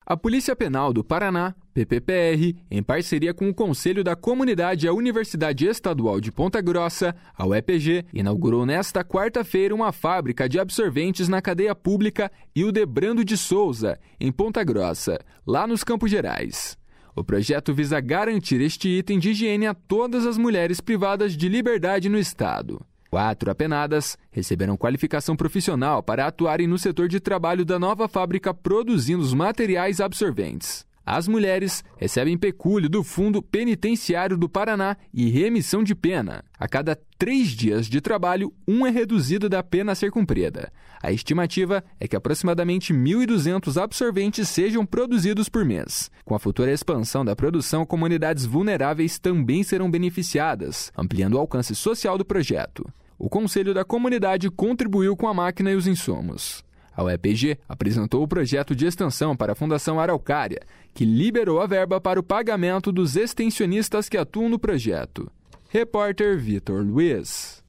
A Polícia Penal do Paraná, PPPR, em parceria com o Conselho da Comunidade e a Universidade Estadual de Ponta Grossa, a UEPG, inaugurou nesta quarta-feira uma fábrica de absorventes na cadeia pública Hildebrando de Souza, em Ponta Grossa, lá nos Campos Gerais. O projeto visa garantir este item de higiene a todas as mulheres privadas de liberdade no estado. 4 apenadas receberam qualificação profissional para atuarem no setor de trabalho da nova fábrica produzindo os materiais absorventes. As mulheres recebem pecúlio do Fundo Penitenciário do Paraná e remissão de pena. A cada 3 dias de trabalho, é reduzido da pena a ser cumprida. A estimativa é que aproximadamente 1.200 absorventes sejam produzidos por mês. Com a futura expansão da produção, comunidades vulneráveis também serão beneficiadas, ampliando o alcance social do projeto. O Conselho da Comunidade contribuiu com a máquina e os insumos. A UEPG apresentou o projeto de extensão para a Fundação Araucária, que liberou a verba para o pagamento dos extensionistas que atuam no projeto. Repórter Vitor Luiz.